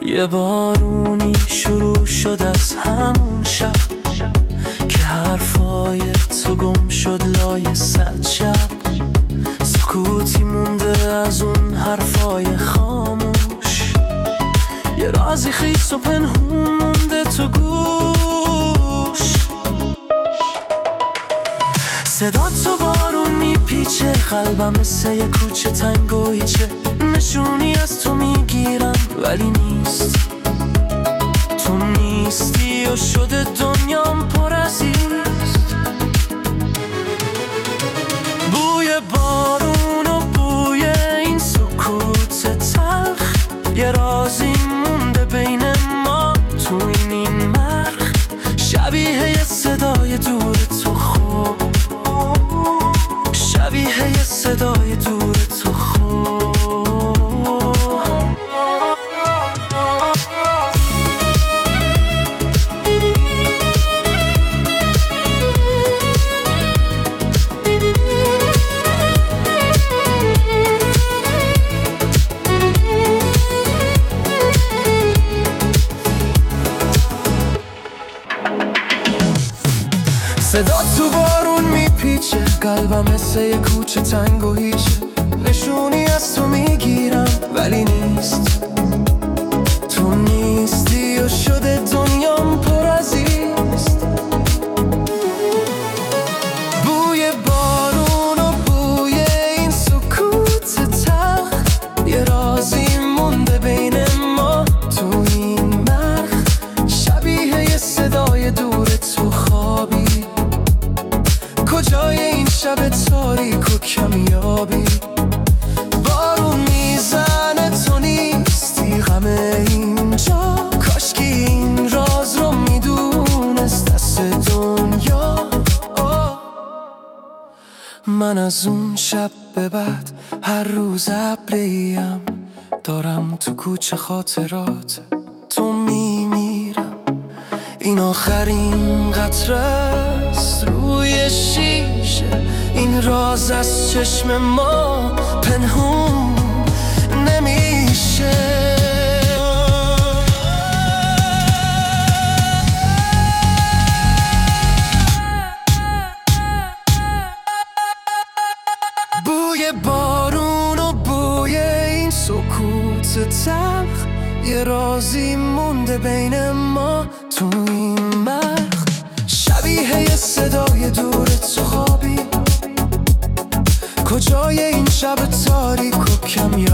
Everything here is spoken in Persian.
یه بارونی شروع شد از همون شب که حرفای تو گم شد لای صد شب. سکوتی مونده از اون حرفای خاموش، یه رازی خیس و پنهون مونده تو گوش. صدا تو بارون میپیچه، قلبم مثل یه کوچه تنگ و هیچه. نشونی از تو میگیرم ولی نیست، تو نیستی و شده دنیام پر از ایست. بوی بارون و بوی این سکوت تلخ، یه رازی مونده بین ما تو این مرخ. شبیه یه صدای دور تو خوب، شبیه یه صدای دور تو خوب. صدا تو بارون میپیچه، قلبم مثل یه کوچه تنگ و هیچه. نشونی از تو میگیرم ولی نیست، تو نیستی و شده دنیام پر از ایست. بوی بارون و بوی این سکوت تلخ، یه رازی مونده بین ما تو این مرخ. شبیه یه صدای دور تو خوابی، کجای این شب تاریک و کمیابی. بارون میزنه تو نیستی، غم اینجا. کاشکی این راز رو میدونست دست دنیا. من از اون شب به بعد هر روز ابریم، دارم تو کوچه خاطرات تو میمیرم. این آخرین قطره است روی شیشه، این راز از چشم ما پنهون نمیشه. بوی بارون و بوی این سکوت تلخ، یه رازی مونده بین ما تو این مرخ. شبیه یه صدای دور تو خوابی، کجای این شب تاریک و کمیابی.